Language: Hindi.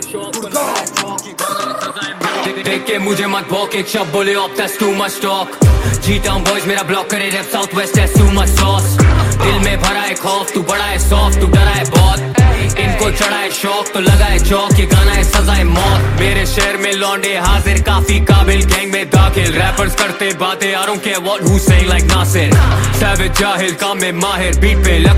देख के मुझे मत भौंक, एक शब्द बोले off that's too much talk. G town boys मेरा ब्लॉक करे rap, south west that's too much sauce. दिल में भरा है खौफ, तू बड़ा है सॉफ्ट, तू डरा है बहुत। इनको चढ़ा है शौक तो लगा है चौक, ये गाना है सजा है मौत। मेरे शहर में लौंडे हाजिर, काफी काबिल गैंग में दाखिल। रैपर्स करते बातें, I don't care what who's saying like Nasir. Savage जाहिल काम में माहिर, बीट पे लग